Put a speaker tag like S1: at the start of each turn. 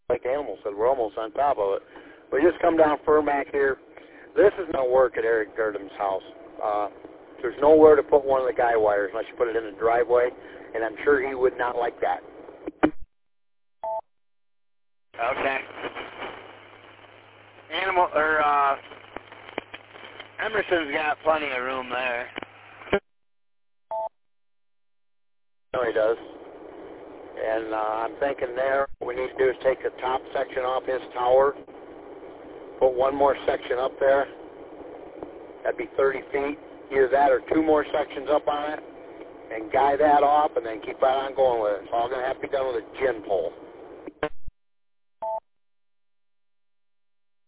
S1: like Animal said, we're almost on top of it. We just come down Furmac here. This is going to work at Eric Girdham's house. There's nowhere to put one of the guy wires unless you put it in the driveway, and I'm sure he would not like that.
S2: Okay. Emerson's got plenty of room there.
S1: No, he does. And I'm thinking there, what we need to do is take the top section off his tower, put one more section up there. That'd be 30 feet. Either that or two more sections up on it, and guy that off, and then keep right on going with it. It's all going to have to be done with a gin pole.